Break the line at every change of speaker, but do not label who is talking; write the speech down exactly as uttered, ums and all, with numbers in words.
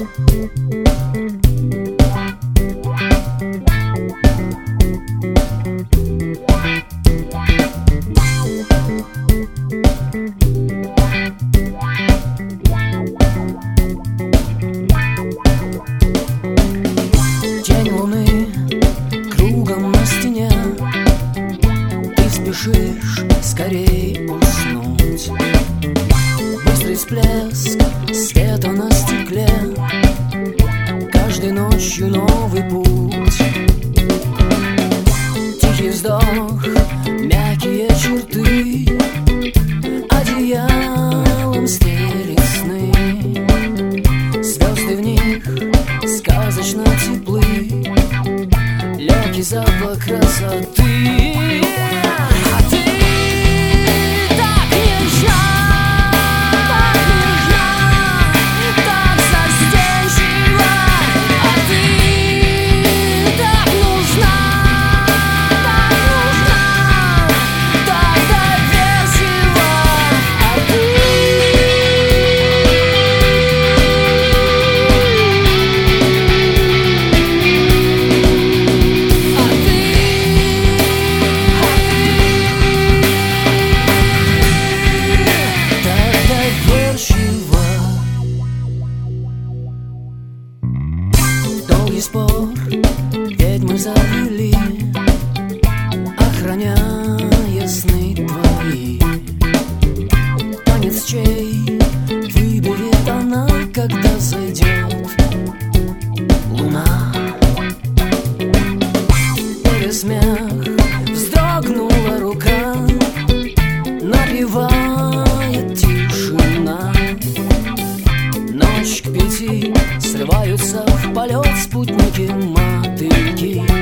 Тень луны кругом на стене, ты спешишь скорей уснуть. Быстрый всплеск света на стекле, каждой ночью новый путь. Тихий вздох, мягкие черты, одеялом стелит сны. Звезды в них сказочно теплы, легкий запах красоты. А ты так нежна, так нежна, так застенчива. А ты так нужна, так нужна, так доверчива. А ты долгий спор ведьмы завели, охраняя сны твои. Танец чей выберет она, когда зайдет луна? Или смех, вздрогнула рука, напевает тишина. Ночь к пяти, срываются в полет спутники мотыльки.